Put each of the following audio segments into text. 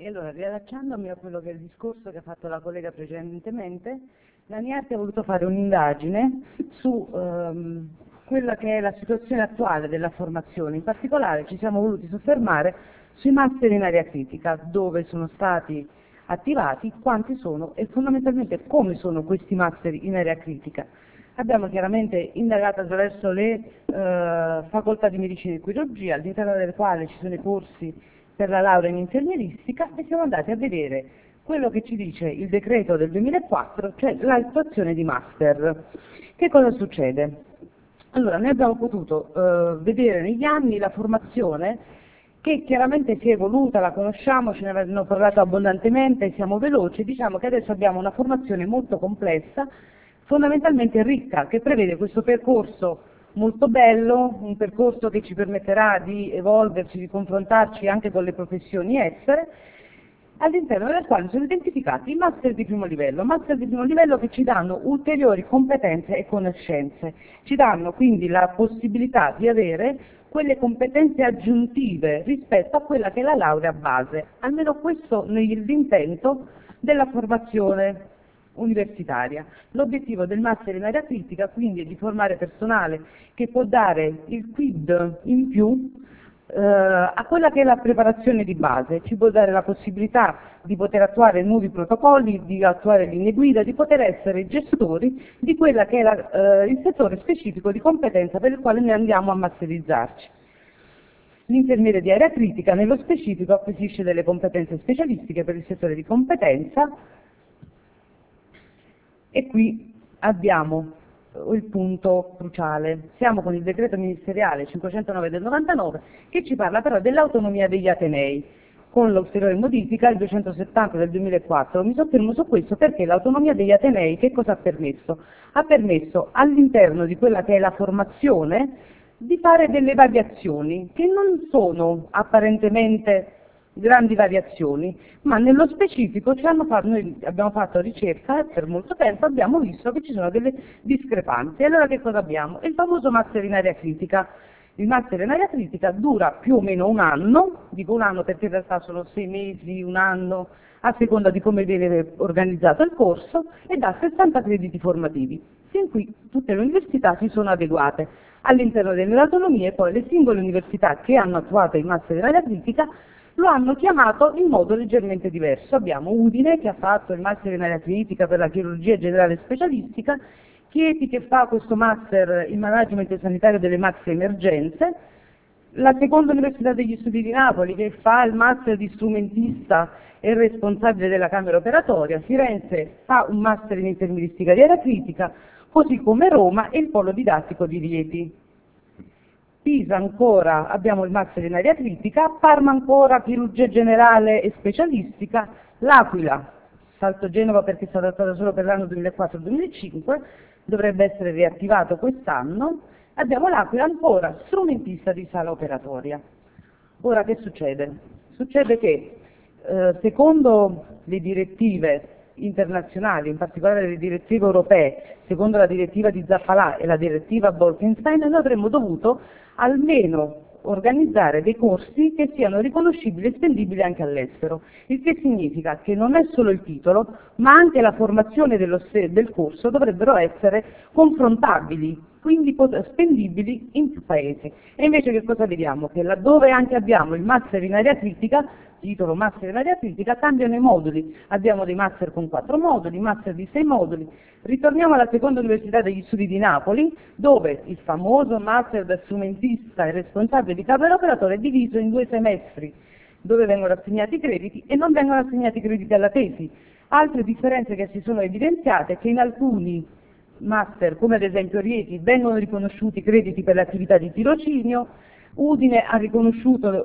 E allora, riallacciandomi a quello che è il discorso che ha fatto la collega precedentemente, la NIARC ha voluto fare un'indagine su quella che è la situazione attuale della formazione. In particolare ci siamo voluti soffermare sui master in area critica, dove sono stati attivati, quanti sono e fondamentalmente come sono questi master in area critica. Abbiamo chiaramente indagato attraverso le facoltà di medicina e chirurgia, all'interno delle quali ci sono i corsi per la laurea in infermieristica, e siamo andati a vedere quello che ci dice il decreto del 2004, cioè l'attuazione di master. Che cosa succede? Allora, noi abbiamo potuto vedere negli anni la formazione che chiaramente si è evoluta, la conosciamo, ce ne hanno parlato abbondantemente, siamo veloci, diciamo che adesso abbiamo una formazione molto complessa, fondamentalmente ricca, che prevede questo percorso molto bello, un percorso che ci permetterà di evolverci, di confrontarci anche con le professioni estere, all'interno del quale sono identificati i master di primo livello che ci danno ulteriori competenze e conoscenze, ci danno quindi la possibilità di avere quelle competenze aggiuntive rispetto a quella che è la laurea base, almeno questo nell'intento della formazione universitaria. L'obiettivo del master in area critica quindi è di formare personale che può dare il quid in più a quella che è la preparazione di base, ci può dare la possibilità di poter attuare nuovi protocolli, di attuare linee guida, di poter essere gestori di quella che è il settore specifico di competenza per il quale noi andiamo a masterizzarci. L'infermiere di area critica nello specifico acquisisce delle competenze specialistiche per il settore di competenza, e qui abbiamo il punto cruciale. Siamo con il decreto ministeriale 509 del 99 che ci parla però dell'autonomia degli Atenei, con l'ulteriore modifica, il 270 del 2004. Mi soffermo su questo perché l'autonomia degli Atenei che cosa ha permesso? Ha permesso all'interno di quella che è la formazione di fare delle variazioni che non sono apparentemente grandi variazioni, ma nello specifico noi abbiamo fatto ricerca e per molto tempo abbiamo visto che ci sono delle discrepanze. E allora che cosa abbiamo? Il famoso master in area critica. Il master in area critica dura più o meno un anno, dico un anno perché in realtà sono 6 mesi, un anno, a seconda di come viene organizzato il corso, e dà 60 crediti formativi. Fin qui tutte le università si sono adeguate. All'interno delle autonomie poi le singole università che hanno attuato il master in area critica lo hanno chiamato in modo leggermente diverso. Abbiamo Udine che ha fatto il master in area critica per la chirurgia generale specialistica, Chieti che fa questo master in management sanitario delle maxi emergenze, la seconda università degli studi di Napoli che fa il master di strumentista e responsabile della camera operatoria, Firenze fa un master in infermieristica di area critica, così come Roma e il polo didattico di Rieti. Pisa ancora abbiamo il master in area critica, Parma ancora chirurgia generale e specialistica, L'Aquila, salto Genova perché è stato adattato solo per l'anno 2004-2005, dovrebbe essere riattivato quest'anno, abbiamo L'Aquila ancora strumentista di sala operatoria. Ora che succede? Succede che secondo le direttive internazionali, in particolare le direttive europee, secondo la direttiva di Zappalà e la direttiva Bolkestein, noi avremmo dovuto almeno organizzare dei corsi che siano riconoscibili e spendibili anche all'estero, il che significa che non è solo il titolo, ma anche la formazione del corso dovrebbero essere confrontabili, quindi spendibili in più paesi. E invece che cosa vediamo? Che laddove anche abbiamo il master in area critica, titolo master in area critica, cambiano i moduli, abbiamo dei master con 4 moduli, master di 6 moduli. Ritorniamo alla seconda università degli studi di Napoli, dove il famoso master da strumentista e responsabile di camera operatore è diviso in 2 semestri, dove vengono assegnati crediti e non vengono assegnati crediti alla tesi. Altre differenze che si sono evidenziate è che in alcuni master, come ad esempio Rieti, vengono riconosciuti crediti per le attività di tirocinio, Udine ha riconosciuto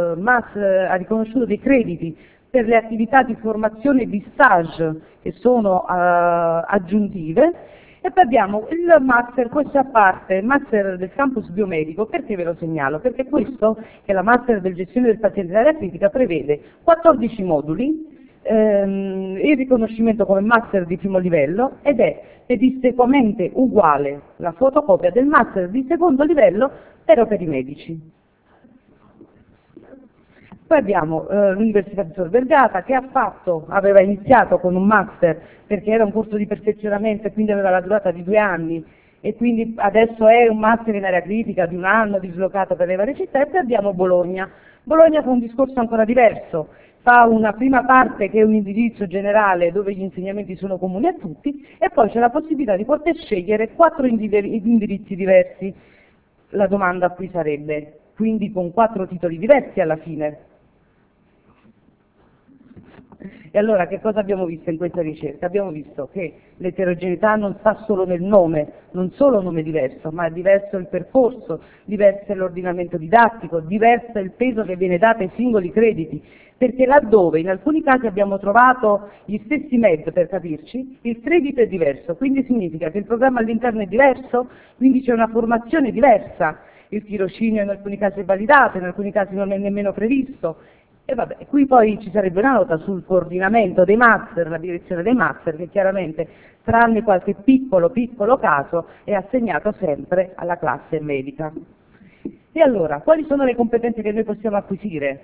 dei crediti per le attività di formazione e di stage che sono aggiuntive, e poi abbiamo il master, questo a parte, il master del campus biomedico. Perché ve lo segnalo? Perché questo, che è la master del gestione del paziente in area critica, prevede 14 moduli, il riconoscimento come master di primo livello, ed è pedissequamente uguale la fotocopia del master di secondo livello però per i medici. Poi abbiamo l'Università di Tor Vergata che aveva iniziato con un master perché era un corso di perfezionamento e quindi aveva la durata di 2 anni e quindi adesso è un master in area critica di 1 anno dislocato per le varie città, e poi abbiamo Bologna. Bologna fa un discorso ancora diverso, fa una prima parte che è un indirizzo generale dove gli insegnamenti sono comuni a tutti e poi c'è la possibilità di poter scegliere 4 indirizzi diversi. La domanda qui sarebbe, quindi con 4 titoli diversi alla fine. E allora che cosa abbiamo visto in questa ricerca? Abbiamo visto che l'eterogeneità non sta solo nel nome, non solo nome diverso, ma è diverso il percorso, diverso l'ordinamento didattico, diverso il peso che viene dato ai singoli crediti, perché laddove in alcuni casi abbiamo trovato gli stessi MED, per capirci, il credito è diverso, quindi significa che il programma all'interno è diverso, quindi c'è una formazione diversa, il tirocinio in alcuni casi è validato, in alcuni casi non è nemmeno previsto. E vabbè, qui poi ci sarebbe una nota sul coordinamento dei master, la direzione dei master, che chiaramente, tranne qualche piccolo caso, è assegnato sempre alla classe medica. E allora, quali sono le competenze che noi possiamo acquisire?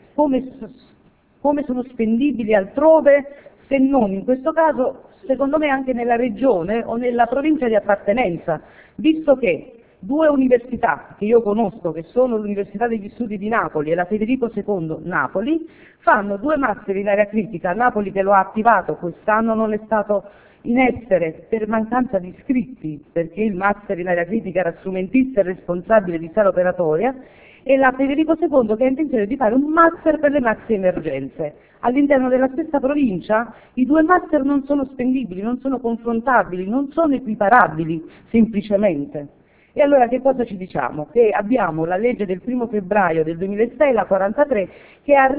Come sono spendibili altrove, se non in questo caso, secondo me anche nella regione o nella provincia di appartenenza, visto che 2 università che io conosco, che sono l'Università degli Studi di Napoli e la Federico II Napoli, fanno 2 master in area critica, Napoli che lo ha attivato, quest'anno non è stato in essere per mancanza di iscritti, perché il master in area critica era strumentista e responsabile di sala operatoria, e la Federico II che ha intenzione di fare un master per le maxi emergenze. All'interno della stessa provincia i 2 master non sono spendibili, non sono confrontabili, non sono equiparabili semplicemente. E allora che cosa ci diciamo? Che abbiamo la legge del 1 febbraio del 2006, la 43, che ha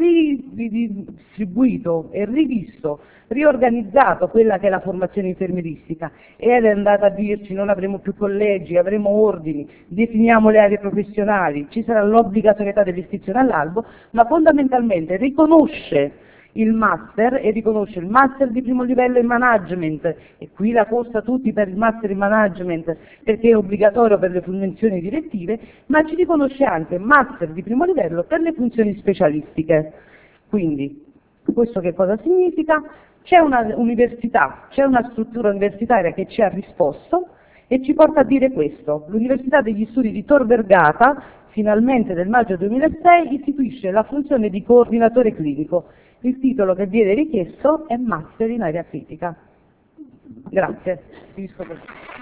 ridistribuito e rivisto, riorganizzato quella che è la formazione infermieristica ed è andata a dirci non avremo più collegi, avremo ordini, definiamo le aree professionali, ci sarà l'obbligatorietà dell'iscrizione all'albo, ma fondamentalmente riconosce il master e riconosce il master di primo livello in management, e qui la corsa tutti per il master in management perché è obbligatorio per le funzioni direttive, ma ci riconosce anche master di primo livello per le funzioni specialistiche. Quindi, questo che cosa significa? C'è una università, c'è una struttura universitaria che ci ha risposto e ci porta a dire questo: l'Università degli Studi di Tor Vergata, finalmente nel maggio 2006, istituisce la funzione di coordinatore clinico. Il titolo che viene richiesto è Master in area critica. Grazie. Finisco così.